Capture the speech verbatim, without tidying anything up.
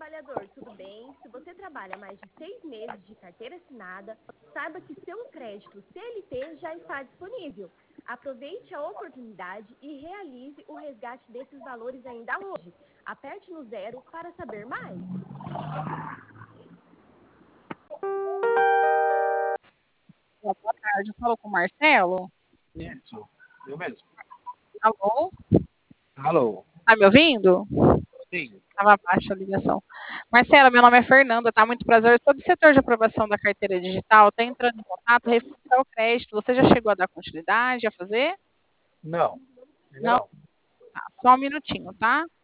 trabalhador, tudo bem? Se você trabalha mais de seis meses de carteira assinada, saiba que seu crédito C L T já está disponível. Aproveite a oportunidade e realize o resgate desses valores ainda hoje. Aperte no zero para saber mais. Boa tarde, eu falo com o Marcelo. Isso, eu mesmo. Alô? Alô? Tá me ouvindo? Sim. Estava baixa a ligação. Marcelo, meu nome é Fernanda, tá? Muito prazer. Eu sou do setor de aprovação da carteira digital. Tá entrando em contato, referente ao crédito. Você já chegou a dar continuidade, a fazer? Não, ainda Não? não. Tá, só um minutinho, tá?